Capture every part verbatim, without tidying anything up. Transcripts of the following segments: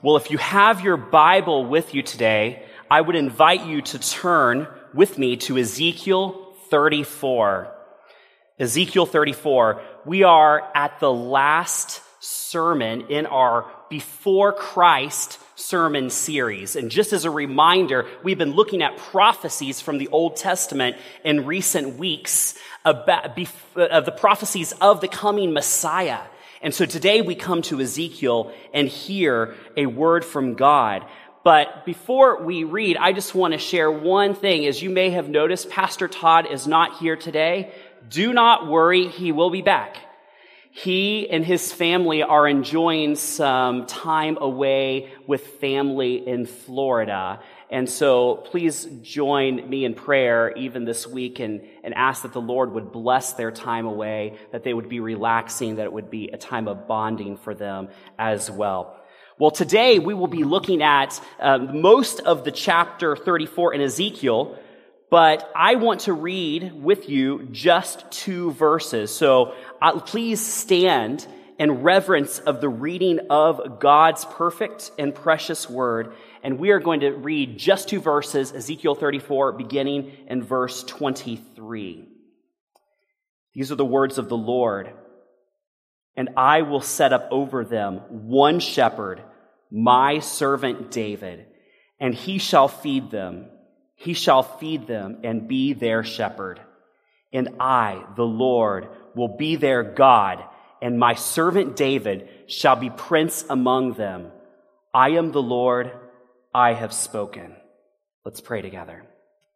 Well, if you have your Bible with you today, I would invite you to turn with me to Ezekiel thirty-four. Ezekiel thirty-four. We are at the last sermon in our Before Christ sermon series. And just as a reminder, we've been looking at prophecies from the Old Testament in recent weeks about of the prophecies of the coming Messiah. And so today we come to Ezekiel and hear a word from God. But before we read, I just want to share one thing. As you may have noticed, Pastor Todd is not here today. Do not worry, he will be back. He and his family are enjoying some time away with family in Florida. And so please join me in prayer even this week and, and ask that the Lord would bless their time away, that they would be relaxing, that it would be a time of bonding for them as well. Well, today we will be looking at uh, most of the chapter thirty-four in Ezekiel, but I want to read with you just two verses. So uh, please stand in reverence of the reading of God's perfect and precious word. And we are going to read just two verses, Ezekiel thirty-four, beginning in verse twenty-three. These are the words of the Lord. And I will set up over them one shepherd, my servant David, and he shall feed them. He shall feed them and be their shepherd. And I, the Lord, will be their God, and my servant David shall be prince among them. I am the Lord, I have spoken. Let's pray together.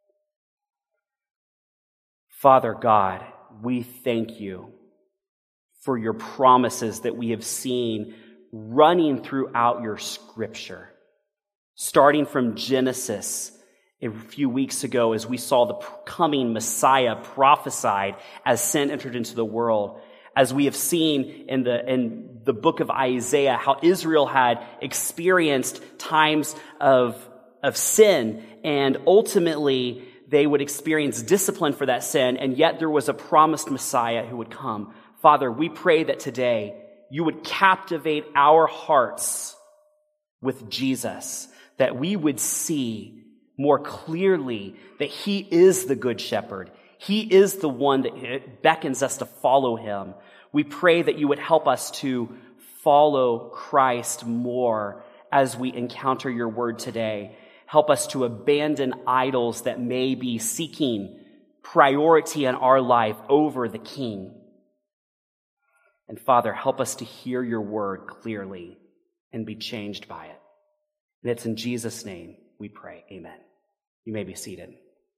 Father God, we thank you for your promises that we have seen running throughout your scripture. Starting from Genesis a few weeks ago as we saw the coming Messiah prophesied as sin entered into the world. As we have seen in the in the book of Isaiah, how Israel had experienced times of, of sin, and ultimately they would experience discipline for that sin, and yet there was a promised Messiah who would come. Father, we pray that today you would captivate our hearts with Jesus, that we would see more clearly that he is the good shepherd. He is the one that beckons us to follow him. We pray that you would help us to follow Christ more as we encounter your word today. Help us to abandon idols that may be seeking priority in our life over the King. And Father, help us to hear your word clearly and be changed by it. And it's in Jesus' name we pray. Amen. You may be seated.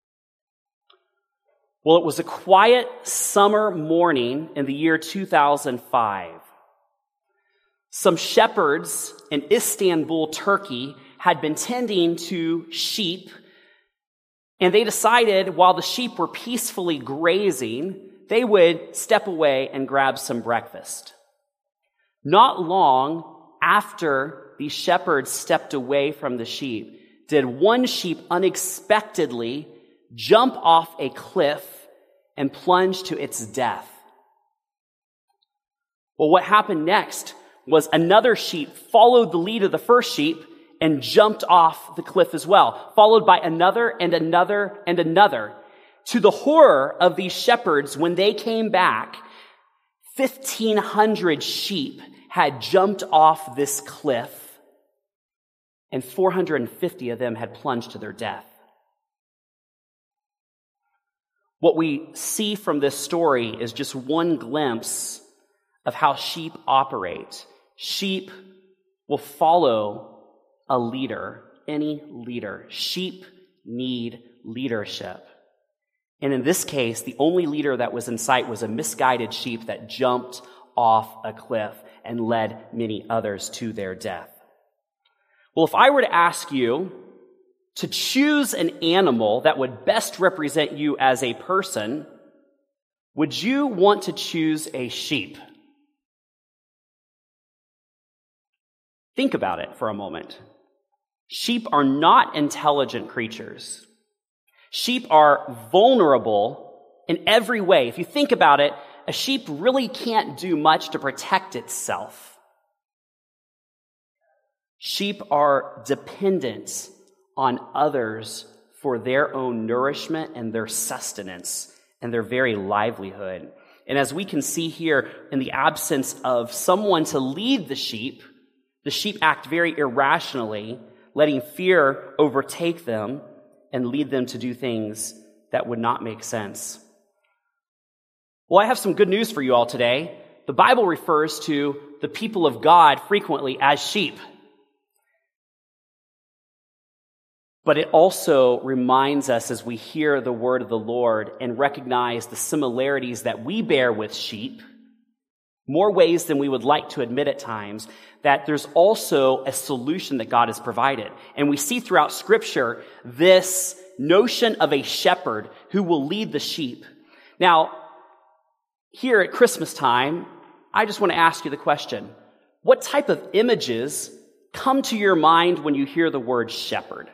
Well, it was a quiet summer morning in the year two thousand five. Some shepherds in Istanbul, Turkey, had been tending to sheep, and they decided while the sheep were peacefully grazing, they would step away and grab some breakfast. Not long after these shepherds stepped away from the sheep, did one sheep unexpectedly jump off a cliff and plunge to its death. Well, what happened next was another sheep followed the lead of the first sheep and jumped off the cliff as well, followed by another and another and another. To the horror of these shepherds, when they came back, fifteen hundred sheep had jumped off this cliff, and four hundred fifty of them had plunged to their death. What we see from this story is just one glimpse of how sheep operate. Sheep will follow a leader, any leader. Sheep need leadership. And in this case, the only leader that was in sight was a misguided sheep that jumped off a cliff and led many others to their death. Well, if I were to ask you to choose an animal that would best represent you as a person, would you want to choose a sheep? Think about it for a moment. Sheep are not intelligent creatures. Sheep are vulnerable in every way. If you think about it, a sheep really can't do much to protect itself. Sheep are dependent on others for their own nourishment and their sustenance and their very livelihood. And as we can see here, in the absence of someone to lead the sheep, the sheep act very irrationally, letting fear overtake them and lead them to do things that would not make sense. Well, I have some good news for you all today. The Bible refers to the people of God frequently as sheep. But it also reminds us as we hear the word of the Lord and recognize the similarities that we bear with sheep, more ways than we would like to admit at times, that there's also a solution that God has provided. And we see throughout Scripture this notion of a shepherd who will lead the sheep. Now, here at Christmas time, I just want to ask you the question, what type of images come to your mind when you hear the word shepherd?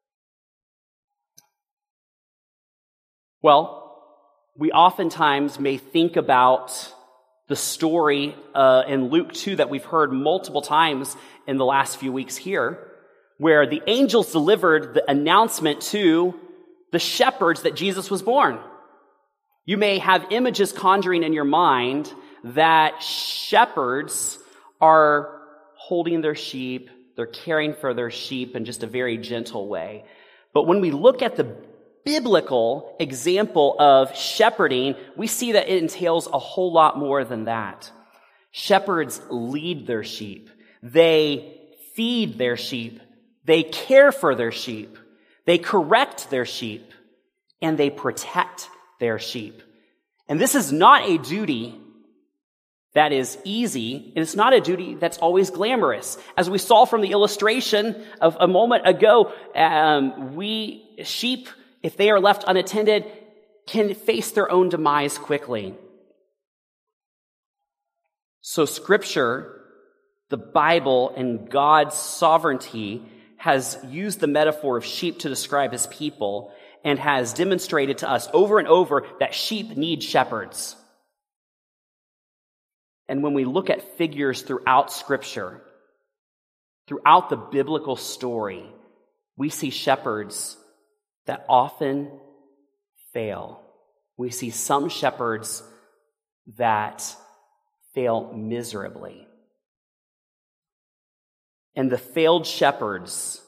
Well, we oftentimes may think about the story uh, in Luke two that we've heard multiple times in the last few weeks here, where the angels delivered the announcement to the shepherds that Jesus was born. You may have images conjuring in your mind that shepherds are holding their sheep, they're caring for their sheep in just a very gentle way. But when we look at the biblical example of shepherding, we see that it entails a whole lot more than that. Shepherds lead their sheep. They feed their sheep. They care for their sheep. They correct their sheep. And they protect their sheep. And this is not a duty that is easy, and it's not a duty that's always glamorous. As we saw from the illustration of a moment ago, um, we sheep, if they are left unattended, can face their own demise quickly. So Scripture, the Bible, and God's sovereignty has used the metaphor of sheep to describe his people and has demonstrated to us over and over that sheep need shepherds. And when we look at figures throughout Scripture, throughout the biblical story, we see shepherds that often fail. We see some shepherds that fail miserably. And the failed shepherds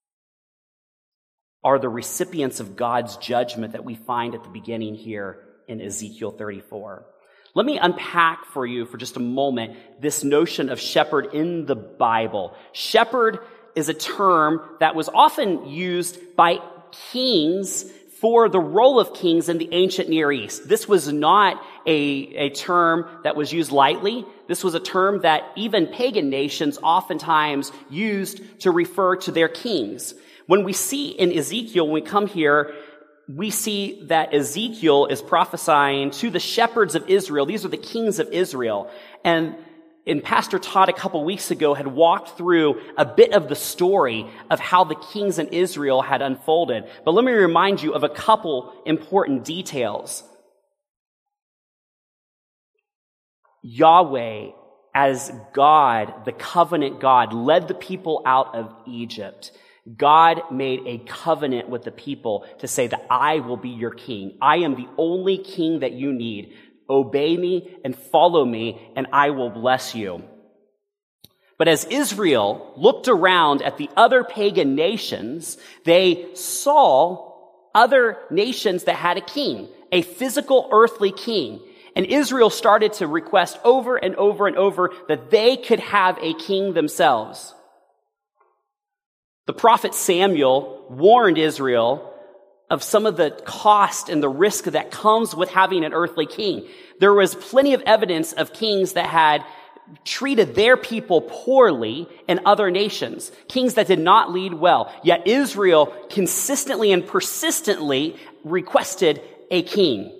are the recipients of God's judgment that we find at the beginning here in Ezekiel thirty-four. Let me unpack for you for just a moment this notion of shepherd in the Bible. Shepherd is a term that was often used by kings for the role of kings in the ancient Near East. This was not a, a term that was used lightly. This was a term that even pagan nations oftentimes used to refer to their kings. When we see in Ezekiel, when we come here, we see that Ezekiel is prophesying to the shepherds of Israel. These are the kings of Israel. And and Pastor Todd a couple weeks ago had walked through a bit of the story of how the kings in Israel had unfolded. But let me remind you of a couple important details. Yahweh, as God, the covenant God, led the people out of Egypt. God made a covenant with the people to say that I will be your king. I am the only king that you need. Obey me and follow me, and I will bless you. But as Israel looked around at the other pagan nations, they saw other nations that had a king, a physical earthly king. And Israel started to request over and over and over that they could have a king themselves. The prophet Samuel warned Israel of some of the cost and the risk that comes with having an earthly king. There was plenty of evidence of kings that had treated their people poorly in other nations, kings that did not lead well. Yet Israel consistently and persistently requested a king.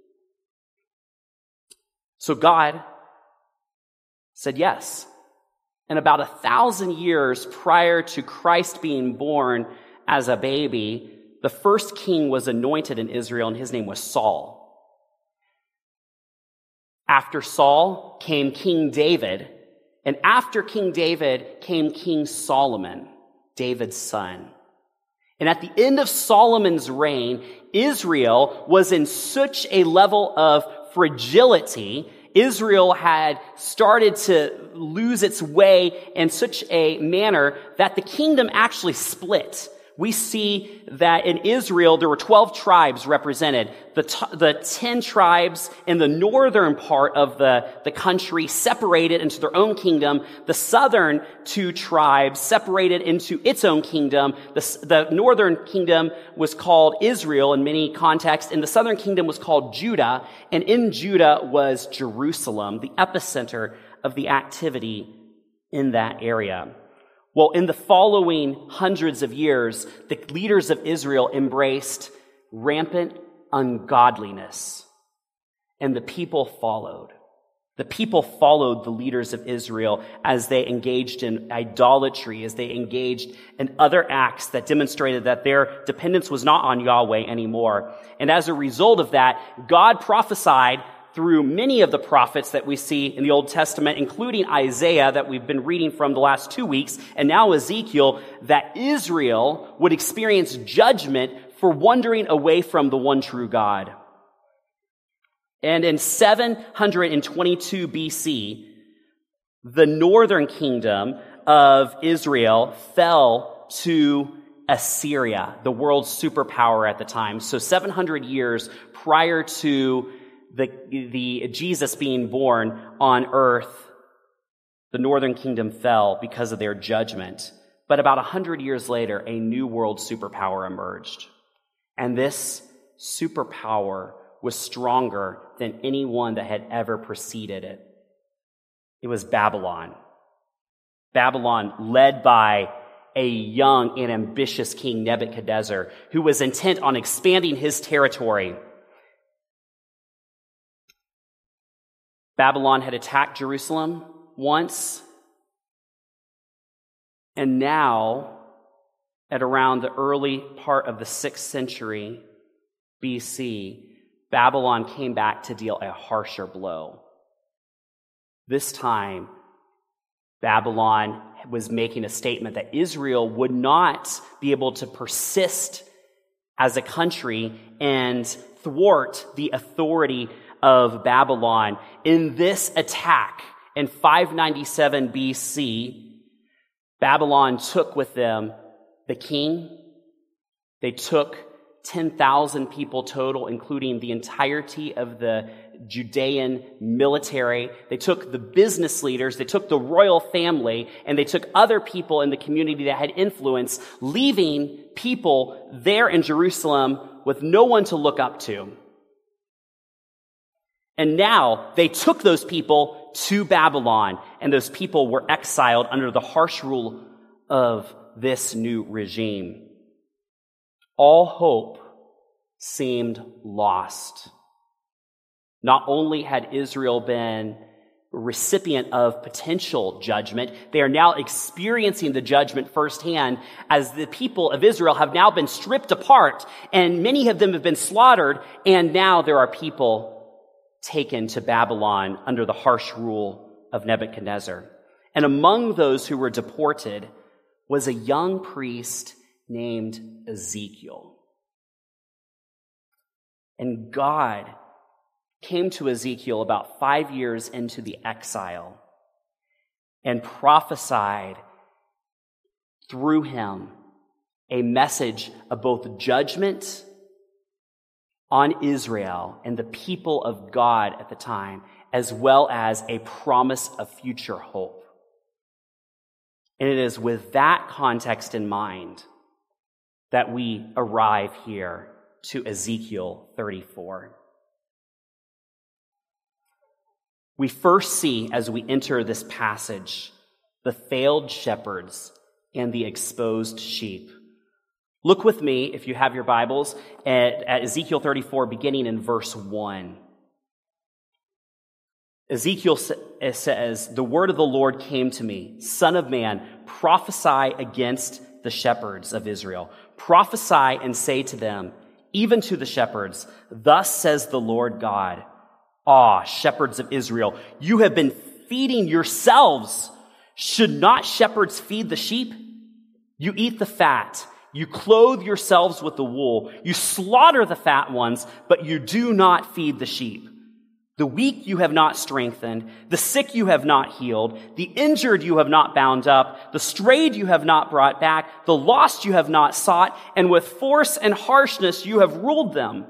So God said yes. And about a thousand years prior to Christ being born as a baby, the first king was anointed in Israel, and his name was Saul. After Saul came King David, And after King David came King Solomon, David's son. And at the end of Solomon's reign, Israel was in such a level of fragility. Israel had started to lose its way in such a manner that the kingdom actually split. We see that in Israel, there were twelve tribes represented. The, t- the ten tribes in the northern part of the, the country separated into their own kingdom. The southern two tribes separated into its own kingdom. The, the northern kingdom was called Israel in many contexts, and the southern kingdom was called Judah. And in Judah was Jerusalem, the epicenter of the activity in that area. Well, in the following hundreds of years, the leaders of Israel embraced rampant ungodliness, and the people followed. The people followed the leaders of Israel as they engaged in idolatry, as they engaged in other acts that demonstrated that their dependence was not on Yahweh anymore. And as a result of that, God prophesied through many of the prophets that we see in the Old Testament, including Isaiah that we've been reading from the last two weeks, and now Ezekiel, that Israel would experience judgment for wandering away from the one true God. And in seven twenty-two B C, the northern kingdom of Israel fell to Assyria, the world's superpower at the time. So seven hundred years prior to The, the Jesus being born on earth, the northern kingdom fell because of their judgment. But about a hundred years later, a new world superpower emerged. And this superpower was stronger than any one that had ever preceded it. It was Babylon. Babylon, led by a young and ambitious king, Nebuchadnezzar, who was intent on expanding his territory. Babylon had attacked Jerusalem once, and now, at around the early part of the sixth century B C, Babylon came back to deal a harsher blow. This time, Babylon was making a statement that Israel would not be able to persist as a country and thwart the authority of Babylon. In this attack in five ninety-seven B C, Babylon took with them the king. They took ten thousand people total, including the entirety of the Judean military. They took the business leaders, they took the royal family, and they took other people in the community that had influence, leaving people there in Jerusalem with no one to look up to. And now they took those people to Babylon, and those people were exiled under the harsh rule of this new regime. All hope seemed lost. Not only had Israel been a recipient of potential judgment, they are now experiencing the judgment firsthand as the people of Israel have now been stripped apart, and many of them have been slaughtered, and now there are people taken to Babylon under the harsh rule of Nebuchadnezzar. And among those who were deported was a young priest named Ezekiel. And God came to Ezekiel about five years into the exile and prophesied through him a message of both judgment on Israel and the people of God at the time, as well as a promise of future hope. And it is with that context in mind that we arrive here to Ezekiel thirty-four. We first see, as we enter this passage, the failed shepherds and the exposed sheep. Look with me, if you have your Bibles, at, at Ezekiel thirty-four, beginning in verse one. Ezekiel says, "The word of the Lord came to me, Son of man, prophesy against the shepherds of Israel. Prophesy and say to them, even to the shepherds, thus says the Lord God, Ah, shepherds of Israel, you have been feeding yourselves. Should not shepherds feed the sheep? You eat the fat. You clothe yourselves with the wool. You slaughter the fat ones, but you do not feed the sheep. The weak you have not strengthened. The sick you have not healed. The injured you have not bound up. The strayed you have not brought back. The lost you have not sought. And with force and harshness you have ruled them.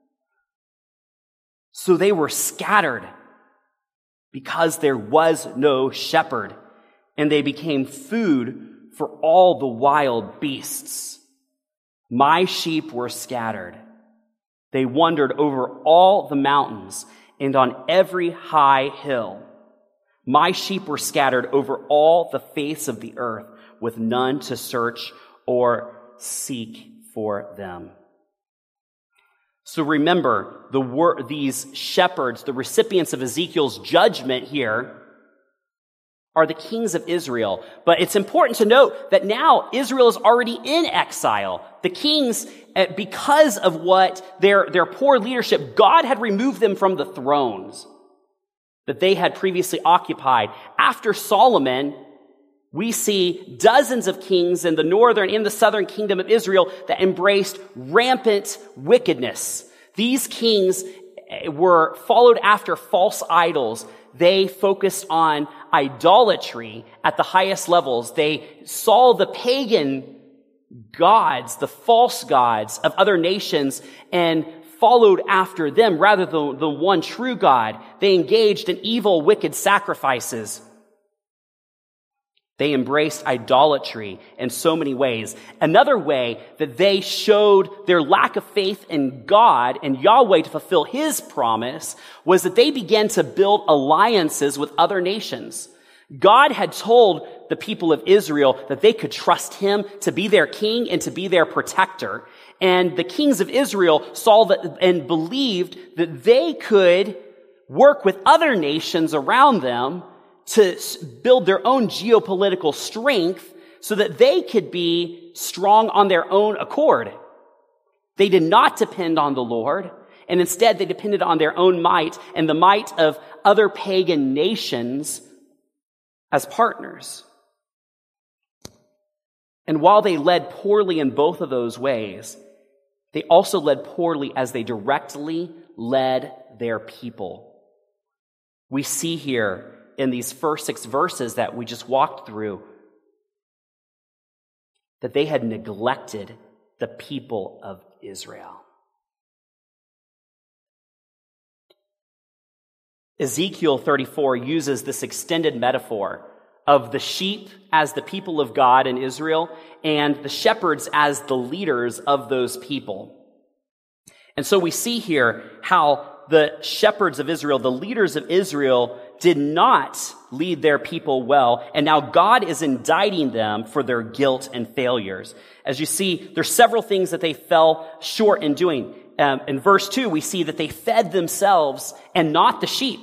So they were scattered because there was no shepherd, and they became food for all the wild beasts. My sheep were scattered. They wandered over all the mountains and on every high hill. My sheep were scattered over all the face of the earth, with none to search or seek for them. So remember, the wor- these shepherds, the recipients of Ezekiel's judgment here, are the kings of Israel. But it's important to note that now Israel is already in exile. The kings, because of what their, their poor leadership, God had removed them from the thrones that they had previously occupied. After Solomon, we see dozens of kings in the northern and the southern kingdom of Israel that embraced rampant wickedness. These kings were followed after false idols. They focused on idolatry at the highest levels. They saw the pagan gods, the false gods of other nations, and followed after them rather than the one true God. They engaged in evil, wicked sacrifices. They embraced idolatry in so many ways. Another way that they showed their lack of faith in God and Yahweh to fulfill His promise was that they began to build alliances with other nations. God had told the people of Israel that they could trust Him to be their king and to be their protector. And the kings of Israel saw that and believed that they could work with other nations around them to build their own geopolitical strength so that they could be strong on their own accord. They did not depend on the Lord, and instead they depended on their own might and the might of other pagan nations as partners. And while they led poorly in both of those ways, they also led poorly as they directly led their people. We see here in these first six verses that we just walked through that they had neglected the people of Israel. Ezekiel thirty-four uses this extended metaphor of the sheep as the people of God in Israel and the shepherds as the leaders of those people. And so we see here how the shepherds of Israel, the leaders of Israel, did not lead their people well, and now God is indicting them for their guilt and failures. As you see, there's several things that they fell short in doing. Um, in verse two, we see that they fed themselves and not the sheep.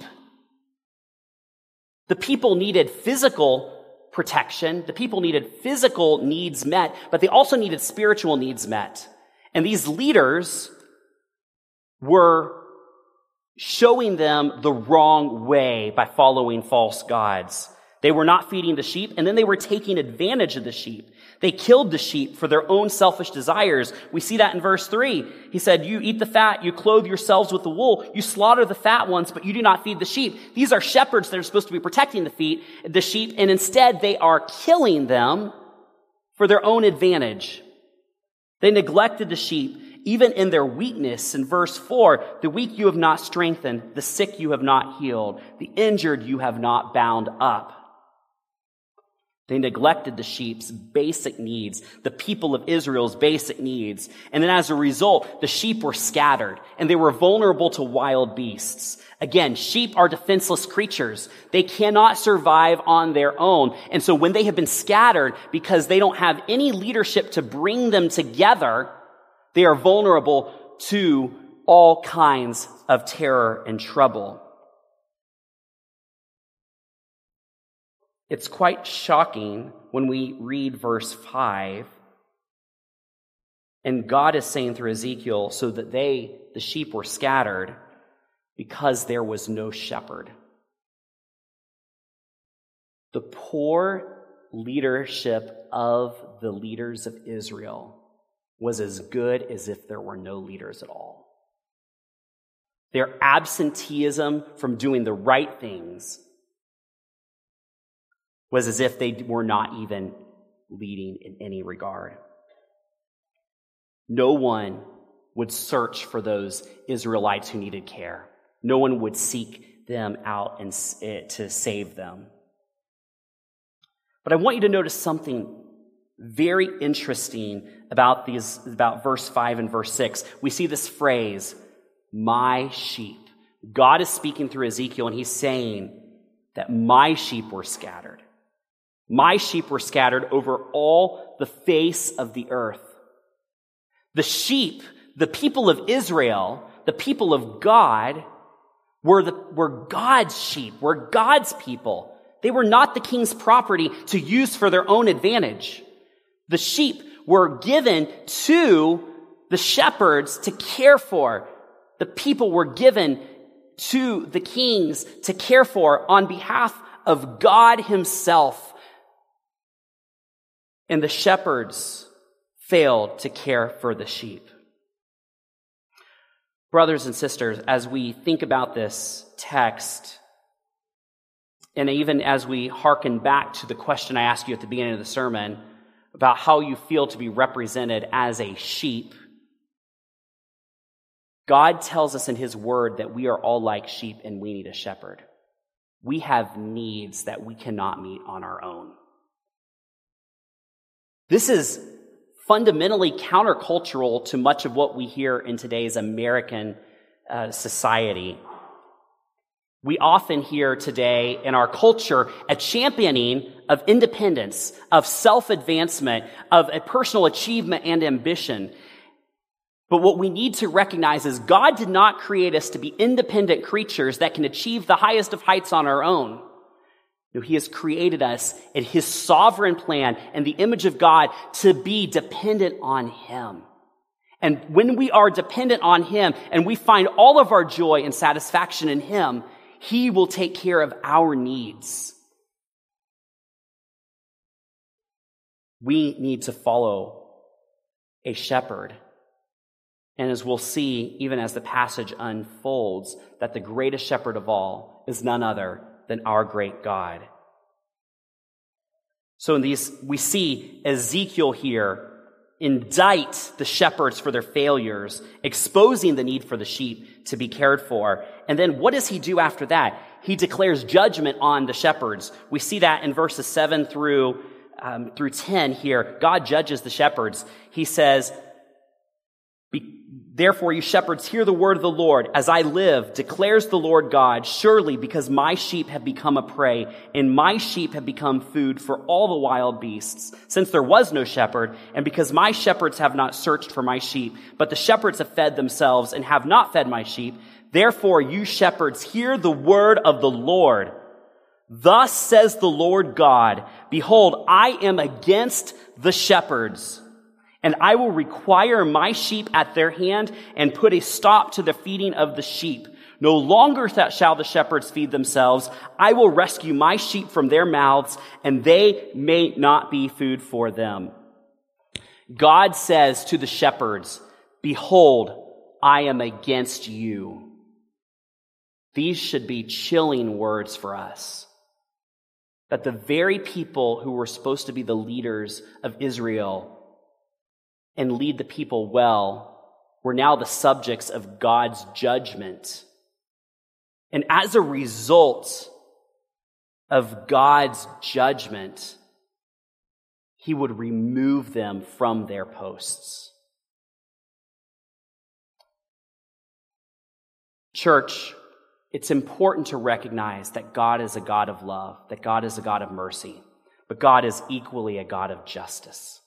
The people needed physical protection. The people needed physical needs met, but they also needed spiritual needs met. And these leaders were showing them the wrong way by following false gods. They were not feeding the sheep, and then they were taking advantage of the sheep. They killed the sheep for their own selfish desires. We see that in verse three. He said, you eat the fat, you clothe yourselves with the wool, you slaughter the fat ones, but you do not feed the sheep. These are shepherds that are supposed to be protecting the feet, the sheep, and instead they are killing them for their own advantage. They neglected the sheep, even in their weakness. In verse four, the weak you have not strengthened, the sick you have not healed, the injured you have not bound up. They neglected the sheep's basic needs, the people of Israel's basic needs. And then as a result, the sheep were scattered and they were vulnerable to wild beasts. Again, sheep are defenseless creatures. They cannot survive on their own. And so when they have been scattered because they don't have any leadership to bring them together, they are vulnerable to all kinds of terror and trouble. It's quite shocking when we read verse five, and God is saying through Ezekiel, so that they, the sheep, were scattered because there was no shepherd. The poor leadership of the leaders of Israel was as good as if there were no leaders at all. Their absenteeism from doing the right things was as if they were not even leading in any regard. No one would search for those Israelites who needed care. No one would seek them out and to save them. But I want you to notice something very interesting about these, about verse five and verse six. We see this phrase, my sheep. God is speaking through Ezekiel, and he's saying that my sheep were scattered. My sheep were scattered over all the face of the earth. The sheep, the people of Israel, the people of God, were, the, were God's sheep, were God's people. They were not the king's property to use for their own advantage. The sheep were given to the shepherds to care for. The people were given to the kings to care for on behalf of God himself. And the shepherds failed to care for the sheep. Brothers and sisters, as we think about this text, and even as we hearken back to the question I asked you at the beginning of the sermon about how you feel to be represented as a sheep, God tells us in his word that we are all like sheep and we need a shepherd. We have needs that we cannot meet on our own. This is fundamentally countercultural to much of what we hear in today's American uh, society. We often hear today in our culture a championing of independence, of self-advancement, of a personal achievement and ambition. But what we need to recognize is God did not create us to be independent creatures that can achieve the highest of heights on our own. No, he has created us in his sovereign plan and the image of God to be dependent on him. And when we are dependent on him and we find all of our joy and satisfaction in him, he will take care of our needs. We need to follow a shepherd. And as we'll see, even as the passage unfolds, that the greatest shepherd of all is none other than our great God. So in these, we see Ezekiel here indict the shepherds for their failures, exposing the need for the sheep to be cared for. And then what does he do after that? He declares judgment on the shepherds. We see that in verses seven through, um, through ten here. God judges the shepherds. He says, therefore, you shepherds, hear the word of the Lord. As I live, declares the Lord God, surely because my sheep have become a prey, and my sheep have become food for all the wild beasts, since there was no shepherd, and because my shepherds have not searched for my sheep, but the shepherds have fed themselves and have not fed my sheep, therefore, you shepherds, hear the word of the Lord. Thus says the Lord God, behold, I am against the shepherds, and I will require my sheep at their hand and put a stop to the feeding of the sheep. No longer shall the shepherds feed themselves. I will rescue my sheep from their mouths, and they may not be food for them. God says to the shepherds, behold, I am against you. These should be chilling words for us. That the very people who were supposed to be the leaders of Israel and lead the people well, were now the subjects of God's judgment. And as a result of God's judgment, he would remove them from their posts. Church, it's important to recognize that God is a God of love, that God is a God of mercy, but God is equally a God of justice.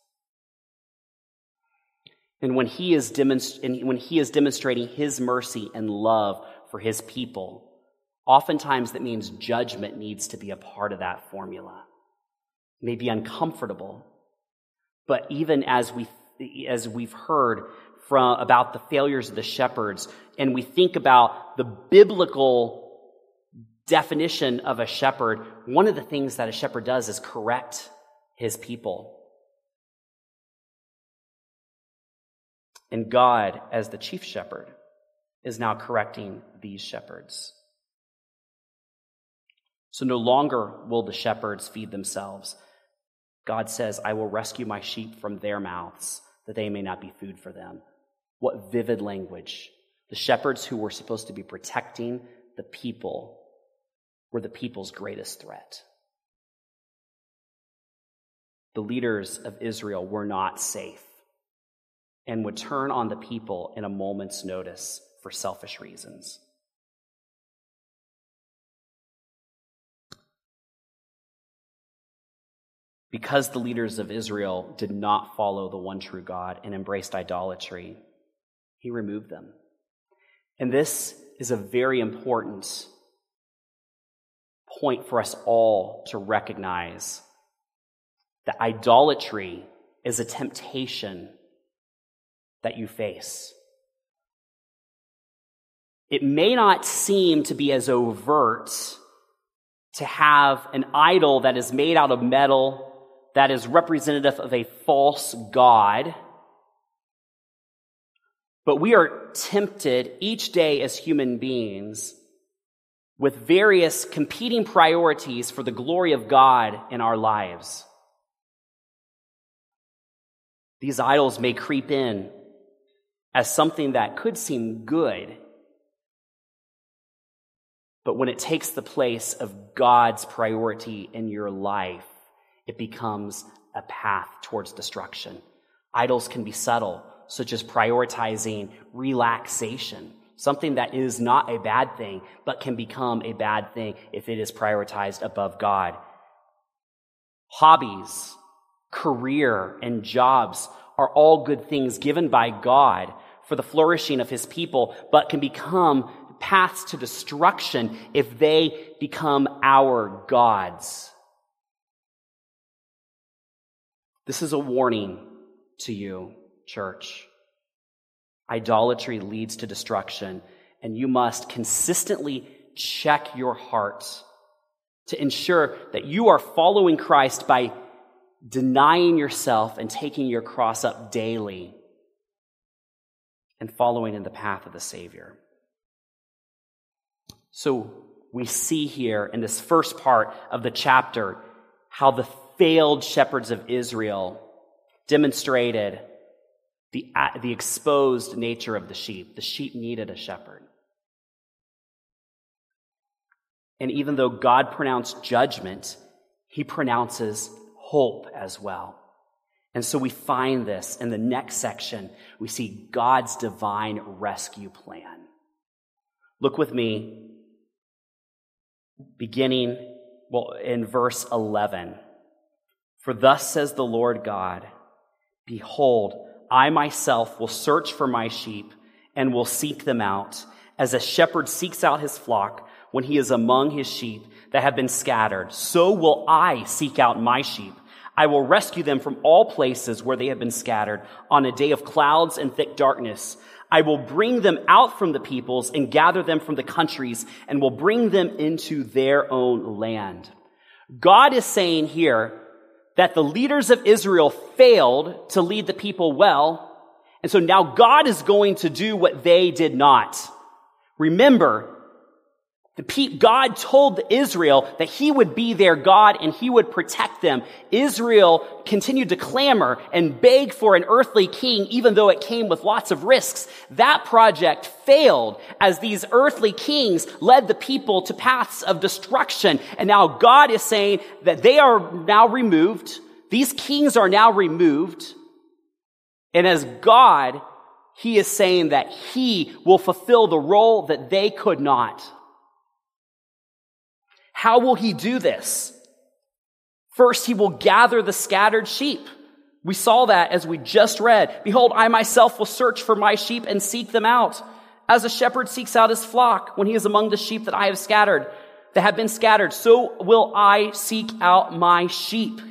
And when he is demonst- and when he is demonstrating his mercy and love for his people, oftentimes that means judgment needs to be a part of that formula. It may be uncomfortable, but even as we as we've heard from about the failures of the shepherds, and we think about the biblical definition of a shepherd, one of the things that a shepherd does is correct his people. And God, as the chief shepherd, is now correcting these shepherds. So no longer will the shepherds feed themselves. God says, I will rescue my sheep from their mouths, that they may not be food for them. What vivid language. The shepherds who were supposed to be protecting the people were the people's greatest threat. The leaders of Israel were not safe and would turn on the people in a moment's notice for selfish reasons. Because the leaders of Israel did not follow the one true God and embraced idolatry, he removed them. And this is a very important point for us all to recognize, that idolatry is a temptation that you face. It may not seem to be as overt to have an idol that is made out of metal, that is representative of a false god. But we are tempted each day as human beings with various competing priorities for the glory of God in our lives. These idols may creep in as something that could seem good, but when it takes the place of God's priority in your life, it becomes a path towards destruction. Idols can be subtle, such as prioritizing relaxation, something that is not a bad thing, but can become a bad thing if it is prioritized above God. Hobbies, career, and jobs are all good things given by God for the flourishing of his people, but can become paths to destruction if they become our gods. This is a warning to you, church. Idolatry leads to destruction, and you must consistently check your heart to ensure that you are following Christ by denying yourself and taking your cross up daily and following in the path of the Savior. So we see here in this first part of the chapter how the failed shepherds of Israel demonstrated the, the exposed nature of the sheep. The sheep needed a shepherd. And even though God pronounced judgment, he pronounces hope as well. And so we find this in the next section. We see God's divine rescue plan. Look with me, beginning well in verse eleven. For thus says the Lord God, behold, I myself will search for my sheep and will seek them out, as a shepherd seeks out his flock when he is among his sheep that have been scattered. So will I seek out my sheep. I will rescue them from all places where they have been scattered on a day of clouds and thick darkness. I will bring them out from the peoples and gather them from the countries and will bring them into their own land. God is saying here that the leaders of Israel failed to lead the people well, and so now God is going to do what they did not. Remember, the pe- God told Israel that he would be their God and he would protect them. Israel continued to clamor and beg for an earthly king, even though it came with lots of risks. That project failed as these earthly kings led the people to paths of destruction. And now God is saying that they are now removed. These kings are now removed. And as God, he is saying that he will fulfill the role that they could not. How will he do this? First, he will gather the scattered sheep. We saw that as we just read. Behold, I myself will search for my sheep and seek them out, as a shepherd seeks out his flock when he is among the sheep that I have scattered, that have been scattered. So will I seek out my sheep.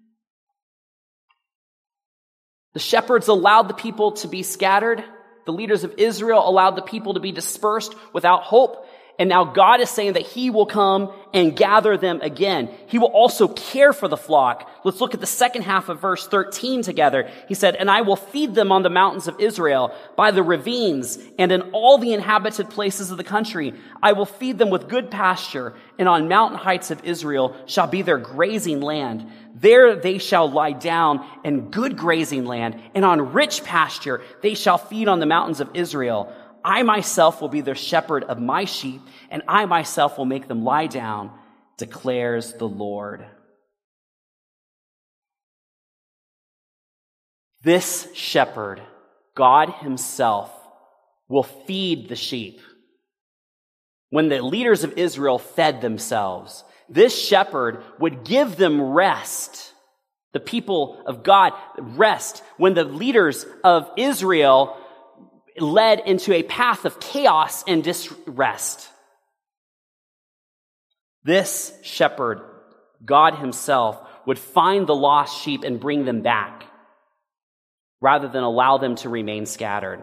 The shepherds allowed the people to be scattered. The leaders of Israel allowed the people to be dispersed without hope. And now God is saying that he will come and gather them again. He will also care for the flock. Let's look at the second half of verse thirteen together. He said, and I will feed them on the mountains of Israel, by the ravines, and in all the inhabited places of the country. I will feed them with good pasture, and on mountain heights of Israel shall be their grazing land. There they shall lie down in good grazing land, and on rich pasture they shall feed on the mountains of Israel. I myself will be the shepherd of my sheep, and I myself will make them lie down, declares the Lord. This shepherd, God himself, will feed the sheep. When the leaders of Israel fed themselves, this shepherd would give them rest. The people of God rest. When the leaders of Israel led into a path of chaos and disrest, this shepherd, God himself, would find the lost sheep and bring them back, rather than allow them to remain scattered.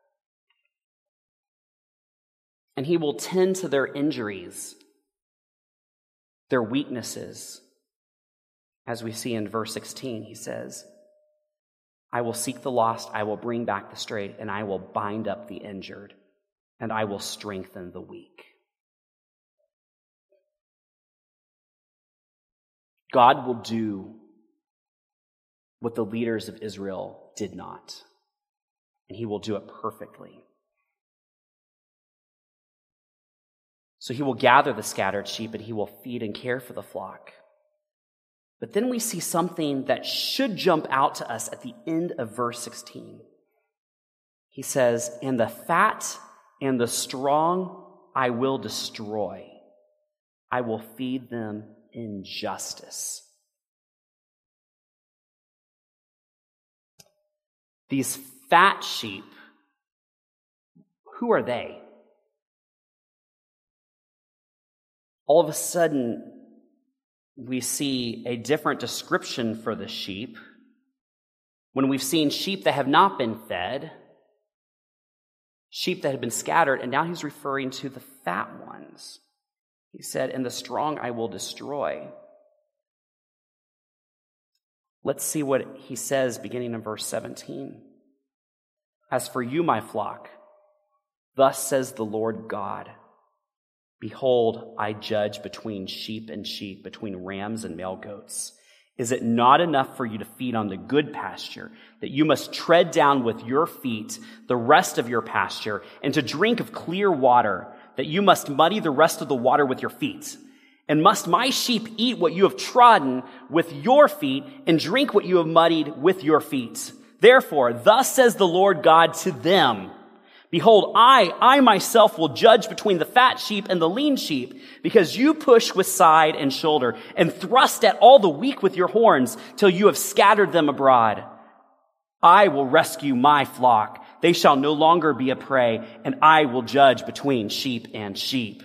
And he will tend to their injuries, their weaknesses. As we see in verse sixteen, he says, I will seek the lost, I will bring back the strayed, and I will bind up the injured, and I will strengthen the weak. God will do what the leaders of Israel did not, and he will do it perfectly. So he will gather the scattered sheep, and he will feed and care for the flock. But then we see something that should jump out to us at the end of verse sixteen. He says, and the fat and the strong I will destroy. I will feed them in justice. These fat sheep, who are they? All of a sudden, we see a different description for the sheep. When we've seen sheep that have not been fed, sheep that have been scattered, and now he's referring to the fat ones. He said, and the strong I will destroy. Let's see what he says beginning in verse seventeen. As for you, my flock, thus says the Lord God, behold, I judge between sheep and sheep, between rams and male goats. Is it not enough for you to feed on the good pasture, that you must tread down with your feet the rest of your pasture, and to drink of clear water, that you must muddy the rest of the water with your feet? And must my sheep eat what you have trodden with your feet, and drink what you have muddied with your feet? Therefore, thus says the Lord God to them, behold, I, I myself will judge between the fat sheep and the lean sheep, because you push with side and shoulder, and thrust at all the weak with your horns, till you have scattered them abroad. I will rescue my flock. They shall no longer be a prey, and I will judge between sheep and sheep.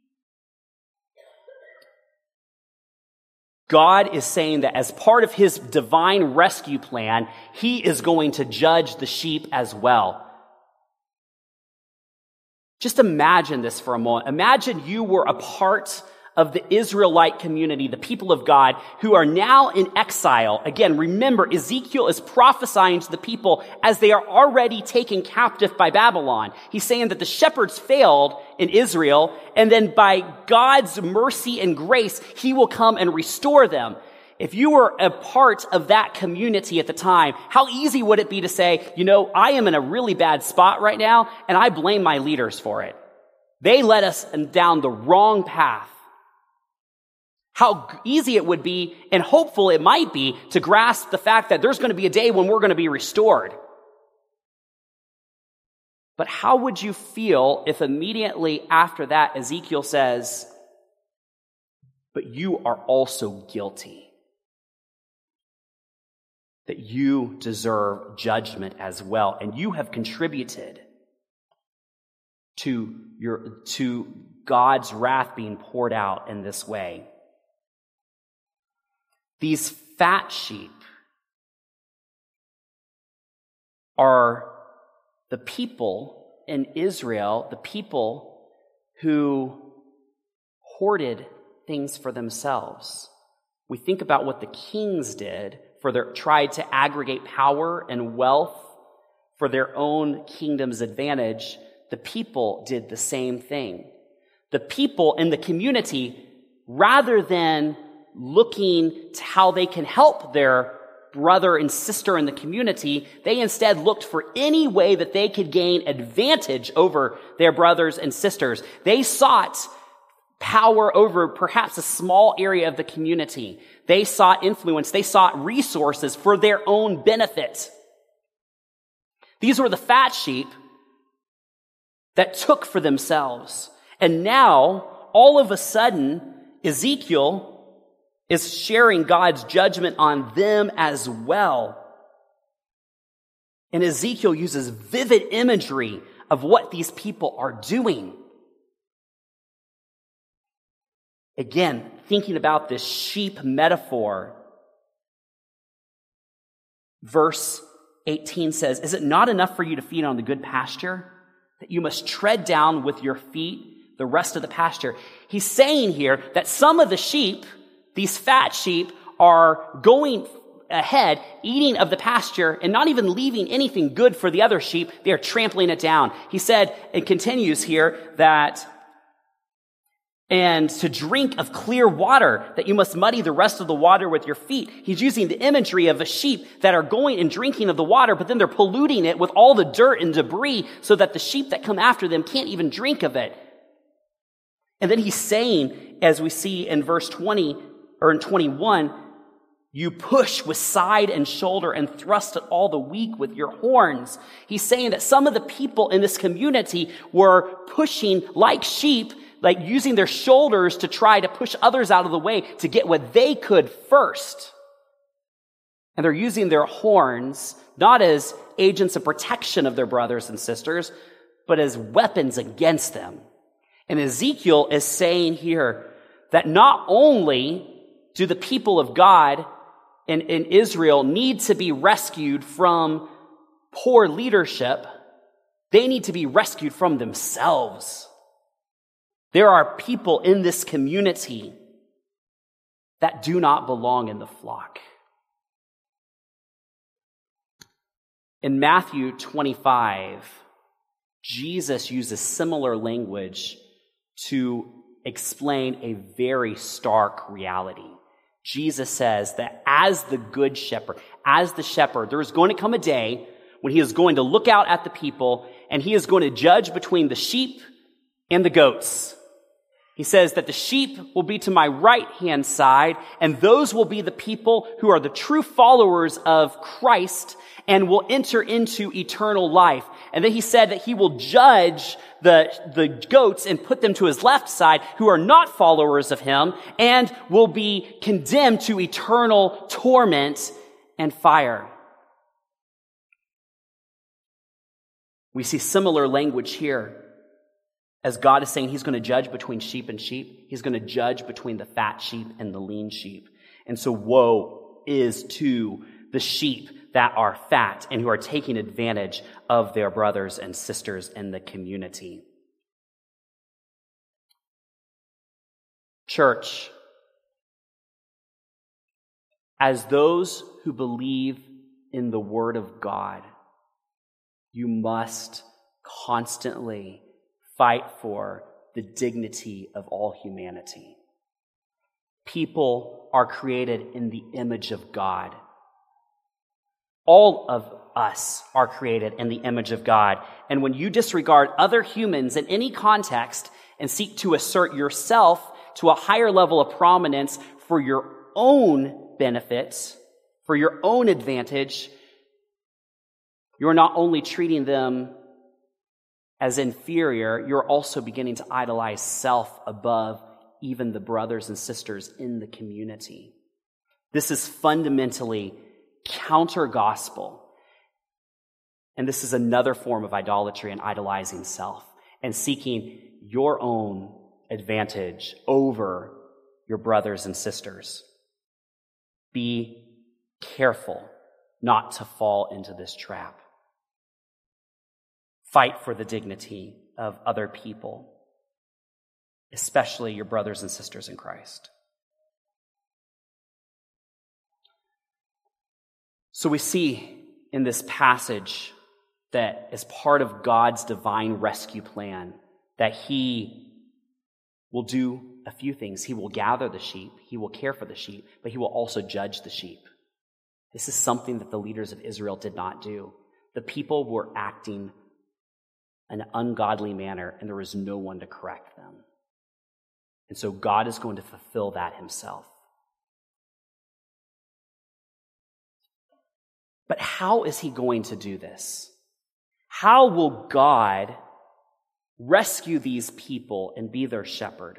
God is saying that as part of his divine rescue plan, he is going to judge the sheep as well. Just imagine this for a moment. Imagine you were a part of the Israelite community, the people of God, who are now in exile. Again, remember, Ezekiel is prophesying to the people as they are already taken captive by Babylon. He's saying that the shepherds failed in Israel, and then by God's mercy and grace, he will come and restore them. If you were a part of that community at the time, how easy would it be to say, you know, I am in a really bad spot right now, and I blame my leaders for it. They led us down the wrong path. How easy it would be, and hopeful it might be, to grasp the fact that there's going to be a day when we're going to be restored. But how would you feel if immediately after that Ezekiel says, but you are also guilty, that you deserve judgment as well, and you have contributed to your to God's wrath being poured out in this way? These fat sheep are the people in Israel, the people who hoarded things for themselves. We think about what the kings did for their, tried to aggregate power and wealth for their own kingdom's advantage. The people did the same thing. The people in the community, rather than looking to how they can help their brother and sister in the community, they instead looked for any way that they could gain advantage over their brothers and sisters. They sought power over perhaps a small area of the community. They sought influence. They sought resources for their own benefit. These were the fat sheep that took for themselves. And now, all of a sudden, Ezekiel is sharing God's judgment on them as well. And Ezekiel uses vivid imagery of what these people are doing. Again, thinking about this sheep metaphor, verse eighteen says, "Is it not enough for you to feed on the good pasture, that you must tread down with your feet the rest of the pasture?" He's saying here that some of the sheep, these fat sheep, are going ahead, eating of the pasture, and not even leaving anything good for the other sheep. They are trampling it down. He said, it continues here, that and to drink of clear water, that you must muddy the rest of the water with your feet. He's using the imagery of a sheep that are going and drinking of the water, but then they're polluting it with all the dirt and debris so that the sheep that come after them can't even drink of it. And then he's saying, as we see in verse twenty, or in twenty-one, you push with side and shoulder and thrust at all the weak with your horns. He's saying that some of the people in this community were pushing like sheep, like using their shoulders to try to push others out of the way to get what they could first. And they're using their horns not as agents of protection of their brothers and sisters, but as weapons against them. And Ezekiel is saying here that not only do the people of God in, in Israel need to be rescued from poor leadership, they need to be rescued from themselves. There are people in this community that do not belong in the flock. In Matthew twenty-five, Jesus uses similar language to explain a very stark reality. Jesus says that as the good shepherd, as the shepherd, there is going to come a day when he is going to look out at the people and he is going to judge between the sheep and the goats. He says that the sheep will be to my right-hand side, and those will be the people who are the true followers of Christ and will enter into eternal life. And then he said that he will judge the, the goats and put them to his left side who are not followers of him and will be condemned to eternal torment and fire. We see similar language here. As God is saying he's going to judge between sheep and sheep, he's going to judge between the fat sheep and the lean sheep. And so woe is to the sheep that are fat and who are taking advantage of their brothers and sisters in the community. Church, as those who believe in the Word of God, you must constantly fight for the dignity of all humanity. People are created in the image of God. All of us are created in the image of God. And when you disregard other humans in any context and seek to assert yourself to a higher level of prominence for your own benefits, for your own advantage, you're not only treating them as inferior, you're also beginning to idolize self above even the brothers and sisters in the community. This is fundamentally counter-gospel. And this is another form of idolatry and idolizing self and seeking your own advantage over your brothers and sisters. Be careful not to fall into this trap. Fight for the dignity of other people. especially your brothers and sisters in Christ. So we see in this passage that as part of God's divine rescue plan, that he will do a few things. He will gather the sheep, he will care for the sheep, but he will also judge the sheep. This is something that the leaders of Israel did not do. The people were acting in an ungodly manner, and there was no one to correct them. And so God is going to fulfill that himself. But how is he going to do this? How will God rescue these people and be their shepherd?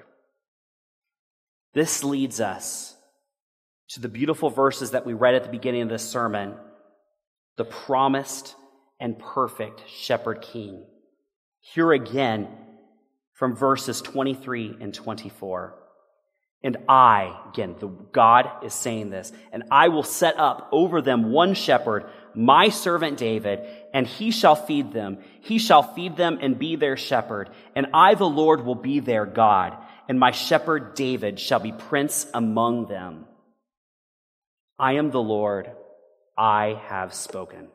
This leads us to the beautiful verses that we read at the beginning of this sermon, the promised and perfect shepherd king. Here again from verses twenty-three and twenty-four. And I, again, the God is saying this, and I will set up over them one shepherd, my servant David, and he shall feed them. He shall feed them and be their shepherd. And I, the Lord, will be their God, and my shepherd David shall be prince among them. I am the Lord, I have spoken.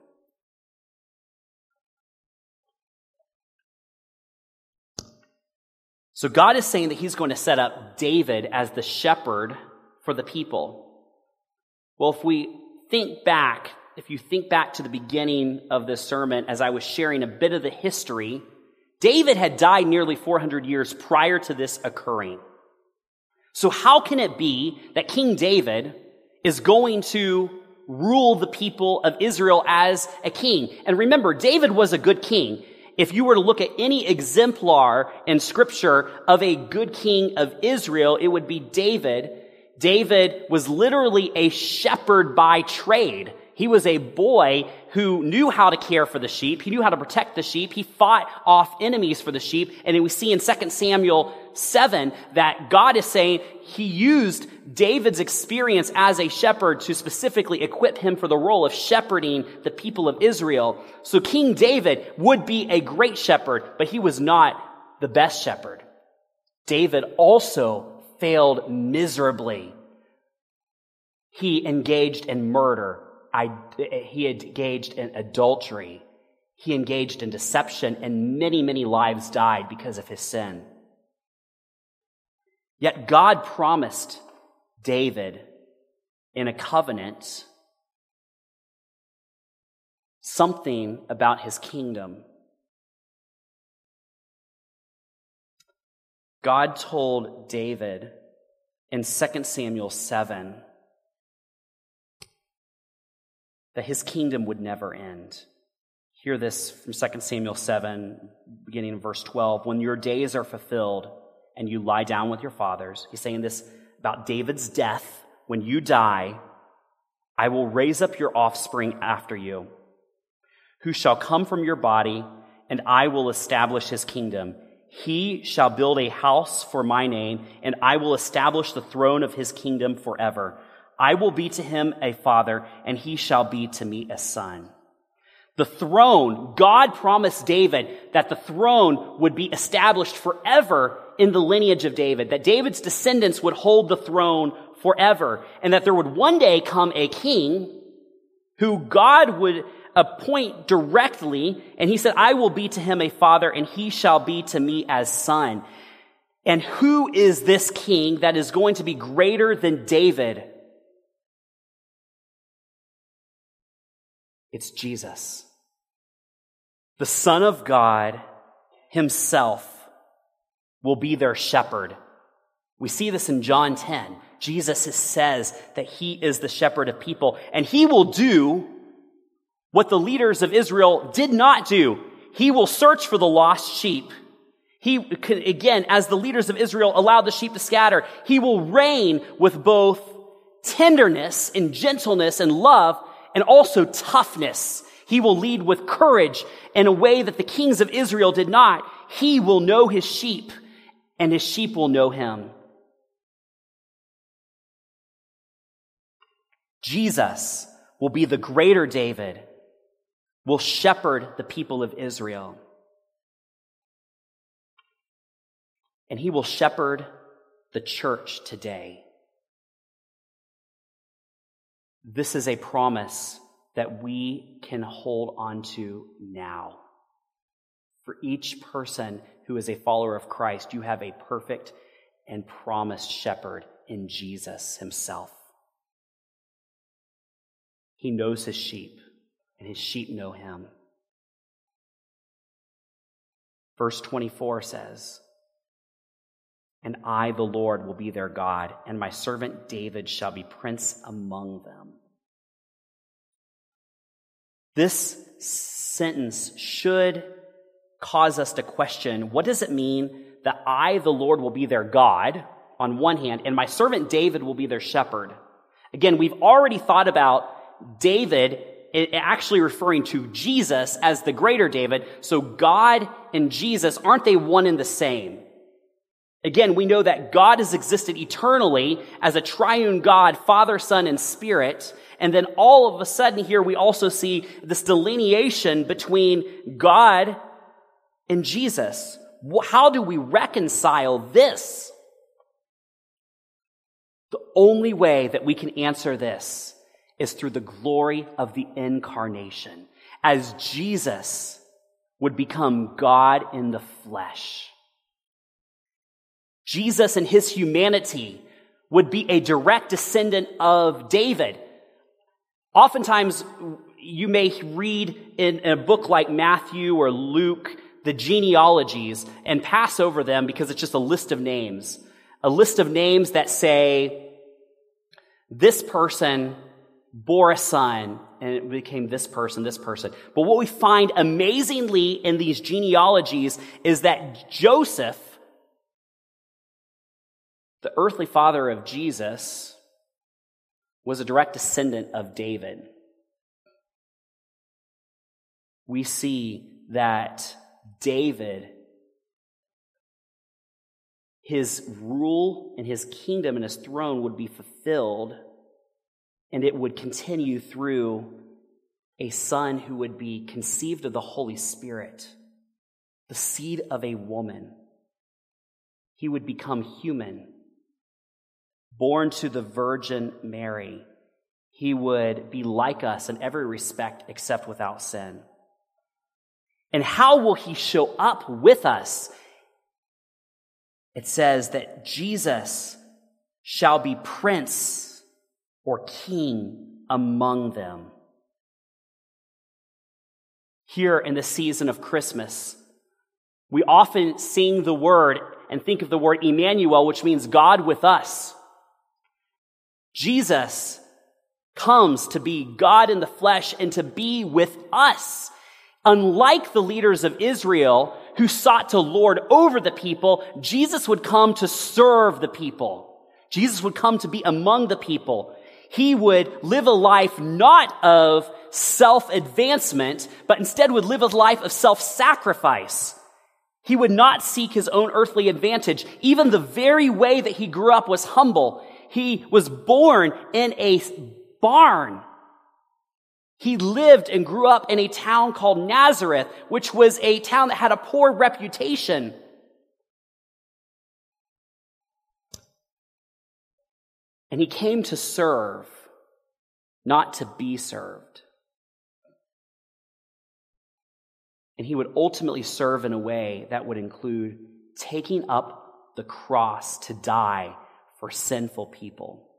So God is saying that he's going to set up David as the shepherd for the people. Well, if we think back, if you think back to the beginning of this sermon, as I was sharing a bit of the history, David had died nearly four hundred years prior to this occurring. So how can it be that King David is going to rule the people of Israel as a king? And remember, David was a good king. If you were to look at any exemplar in Scripture of a good king of Israel, it would be David. David was literally a shepherd by trade. He was a boy who knew how to care for the sheep. He knew how to protect the sheep. He fought off enemies for the sheep. And we see in Second Samuel seven that God is saying he used David's experience as a shepherd to specifically equip him for the role of shepherding the people of Israel. So King David would be a great shepherd, but he was not the best shepherd. David also failed miserably. He engaged in murder. I, he engaged in adultery. He engaged in deception, and many, many lives died because of his sin. Yet God promised David in a covenant something about his kingdom. God told David in Second Samuel seven that his kingdom would never end. Hear this from Second Samuel seven, beginning in verse twelve. When your days are fulfilled and you lie down with your fathers, he's saying this about David's death. When you die, I will raise up your offspring after you, who shall come from your body, and I will establish his kingdom. He shall build a house for my name, and I will establish the throne of his kingdom forever. I will be to him a father, and he shall be to me a son. The throne, God promised David that the throne would be established forever in the lineage of David, that David's descendants would hold the throne forever, and that there would one day come a king who God would appoint directly, and he said, I will be to him a father, and he shall be to me as son. And who is this king that is going to be greater than David? It's Jesus. The Son of God himself will be their shepherd. We see this in John ten. Jesus says that he is the shepherd of people, and he will do what the leaders of Israel did not do. He will search for the lost sheep. He, again, as the leaders of Israel allowed the sheep to scatter, he will reign with both tenderness and gentleness and love, and also toughness. He will lead with courage in a way that the kings of Israel did not. He will know his sheep, and his sheep will know him. Jesus will be the greater David, will shepherd the people of Israel. and he will shepherd the church today. This is a promise that we can hold on to now. For each person who is a follower of Christ, you have a perfect and promised shepherd in Jesus himself. He knows his sheep, and his sheep know him. Verse twenty-four says, "And I, the Lord, will be their God, and my servant David shall be prince among them." This sentence should cause us to question, what does it mean that I, the Lord, will be their God, on one hand, and my servant David will be their shepherd? Again, we've already thought about David actually referring to Jesus as the greater David. So God and Jesus, aren't they one and the same? Again, we know that God has existed eternally as a triune God, Father, Son, and Spirit. And then all of a sudden here we also see this delineation between God and Jesus. How do we reconcile this? The only way that we can answer this is through the glory of the incarnation, as Jesus would become God in the flesh. Jesus in his humanity would be a direct descendant of David. Oftentimes, you may read in a book like Matthew or Luke the genealogies and pass over them because it's just a list of names. A list of names that say, this person bore a son, and it became this person, this person. But what we find amazingly in these genealogies is that Joseph, the earthly father of Jesus, was a direct descendant of David. We see that David, his rule and his kingdom and his throne would be fulfilled, and it would continue through a son who would be conceived of the Holy Spirit, the seed of a woman. He would become human, born to the Virgin Mary. He would be like us in every respect except without sin. And how will he show up with us? It says that Jesus shall be prince or king among them. Here in the season of Christmas, we often sing the word and think of the word Emmanuel, which means God with us. Jesus comes to be God in the flesh and to be with us. Unlike the leaders of Israel who sought to lord over the people, Jesus would come to serve the people. Jesus would come to be among the people. He would live a life not of self-advancement, but instead would live a life of self-sacrifice. He would not seek his own earthly advantage. Even the very way that he grew up was humble. He was born in a barn. He lived and grew up in a town called Nazareth, which was a town that had a poor reputation. And he came to serve, not to be served. And he would ultimately serve in a way that would include taking up the cross to die for sinful people.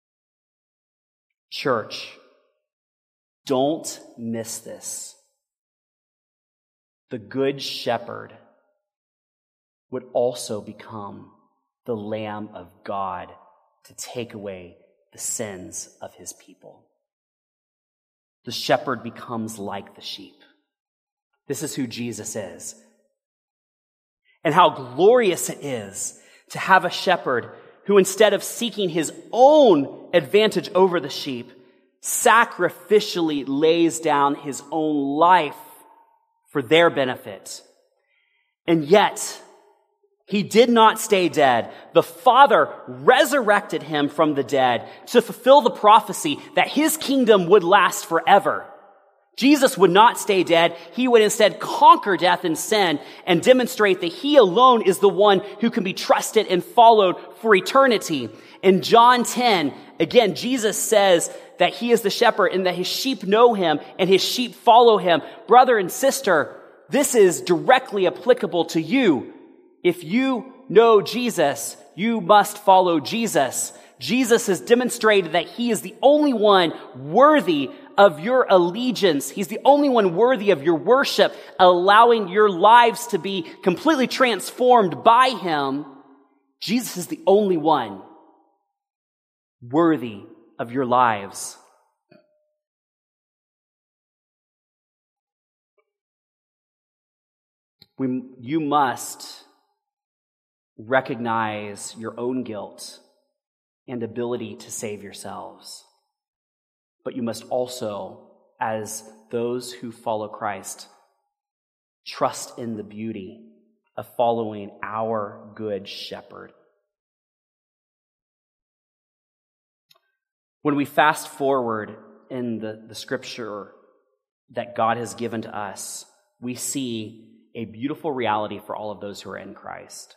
Church, don't miss this. The Good Shepherd would also become the Lamb of God to take away the sins of his people. The shepherd becomes like the sheep. This is who Jesus is. And how glorious it is to have a shepherd who, instead of seeking his own advantage over the sheep, sacrificially lays down his own life for their benefit. And yet, he did not stay dead. The Father resurrected him from the dead to fulfill the prophecy that his kingdom would last forever. Jesus would not stay dead. He would instead conquer death and sin and demonstrate that he alone is the one who can be trusted and followed for eternity. In John ten, again, Jesus says that he is the shepherd and that his sheep know him and his sheep follow him. Brother and sister, this is directly applicable to you. If you know Jesus, you must follow Jesus. Jesus has demonstrated that he is the only one worthy of your allegiance. He's the only one worthy of your worship, allowing your lives to be completely transformed by him. Jesus is the only one worthy of your lives. We, you must recognize your own guilt and ability to save yourselves. But you must also, as those who follow Christ, trust in the beauty of following our good shepherd. When we fast forward in the, the scripture that God has given to us, we see a beautiful reality for all of those who are in Christ.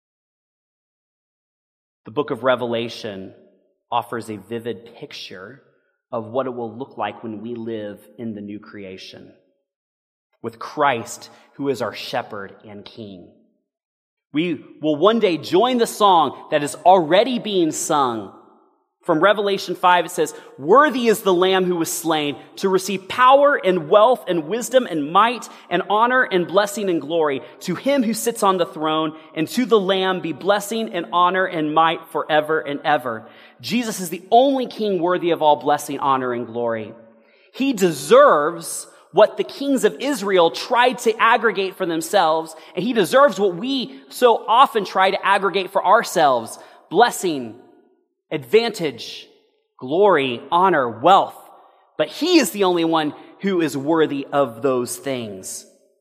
The book of Revelation offers a vivid picture of what it will look like when we live in the new creation, with Christ, who is our shepherd and king. We will one day join the song that is already being sung. From Revelation five, it says, "Worthy is the Lamb who was slain to receive power and wealth and wisdom and might and honor and blessing and glory. To him who sits on the throne and to the Lamb be blessing and honor and might forever and ever." Jesus is the only king worthy of all blessing, honor, and glory. He deserves what the kings of Israel tried to aggregate for themselves, and he deserves what we so often try to aggregate for ourselves: blessing, advantage, glory, honor, wealth. But he is the only one who is worthy of those things.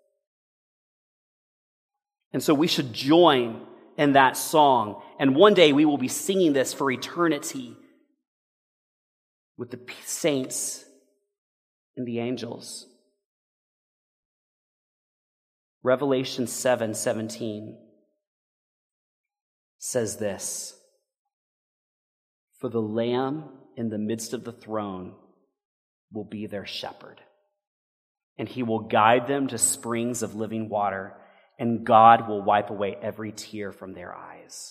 And so we should join in that song. And one day we will be singing this for eternity with the saints and the angels. Revelation seven seventeen says this: "For the Lamb in the midst of the throne will be their shepherd, and he will guide them to springs of living water, and God will wipe away every tear from their eyes."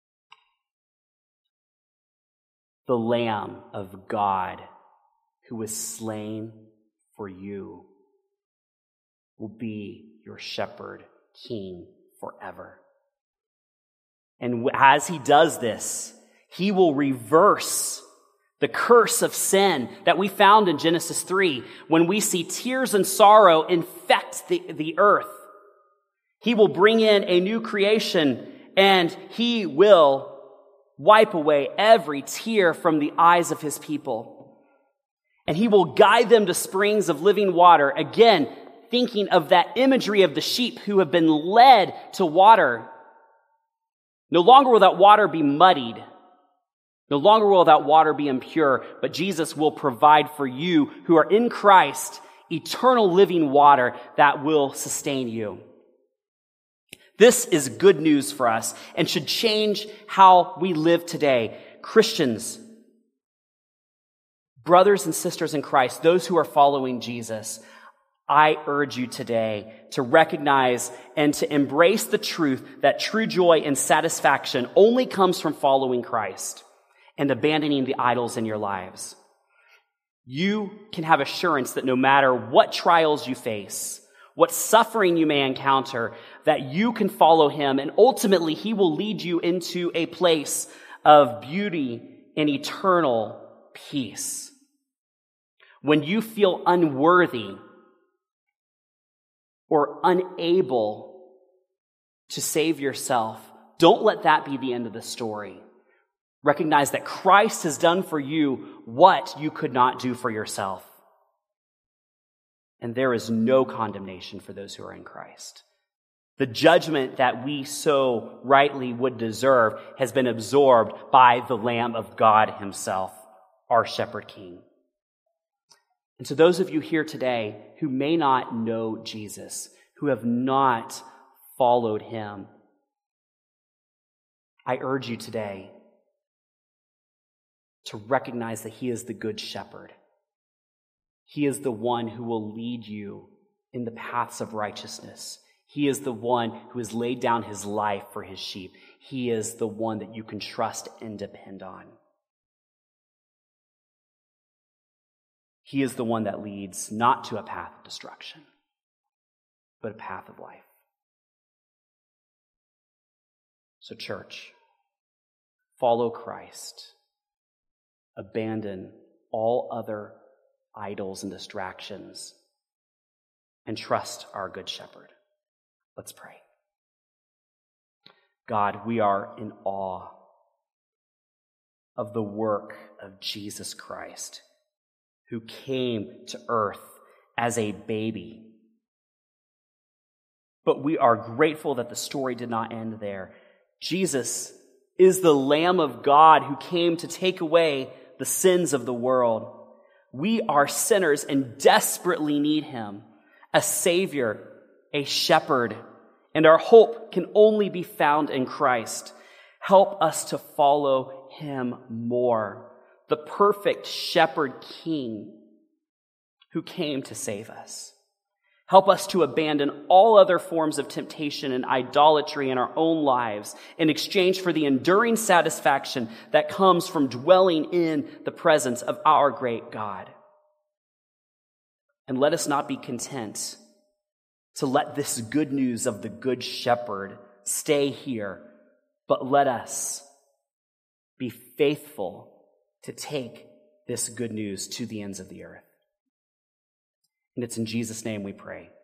The Lamb of God who was slain for you will be your shepherd king forever. And as he does this, he will reverse the curse of sin that we found in Genesis three when we see tears and sorrow infect the, the earth. He will bring in a new creation, and he will wipe away every tear from the eyes of his people. And he will guide them to springs of living water. Again, thinking of that imagery of the sheep who have been led to water. No longer will that water be muddied. No longer will that water be impure, but Jesus will provide for you who are in Christ eternal living water that will sustain you. This is good news for us and should change how we live today. Christians, brothers and sisters in Christ, those who are following Jesus, I urge you today to recognize and to embrace the truth that true joy and satisfaction only comes from following Christ and abandoning the idols in your lives. You can have assurance that no matter what trials you face, what suffering you may encounter, that you can follow him, and ultimately he will lead you into a place of beauty and eternal peace. When you feel unworthy or unable to save yourself, don't let that be the end of the story. Recognize that Christ has done for you what you could not do for yourself. And there is no condemnation for those who are in Christ. The judgment that we so rightly would deserve has been absorbed by the Lamb of God himself, our Shepherd King. And to those of you here today who may not know Jesus, who have not followed him, I urge you today to recognize that he is the good shepherd. He is the one who will lead you in the paths of righteousness. He is the one who has laid down his life for his sheep. He is the one that you can trust and depend on. He is the one that leads not to a path of destruction, but a path of life. So, church, follow Christ. Abandon all other idols and distractions, and trust our good shepherd. Let's pray. God, we are in awe of the work of Jesus Christ, who came to earth as a baby. But we are grateful that the story did not end there. Jesus is the Lamb of God who came to take away the sins of the world. We are sinners and desperately need him, a Savior, a shepherd, and our hope can only be found in Christ. Help us to follow him more, the perfect shepherd king who came to save us. Help us to abandon all other forms of temptation and idolatry in our own lives in exchange for the enduring satisfaction that comes from dwelling in the presence of our great God. And let us not be content to let this good news of the Good Shepherd stay here, but let us be faithful to take this good news to the ends of the earth. And it's in Jesus' name we pray.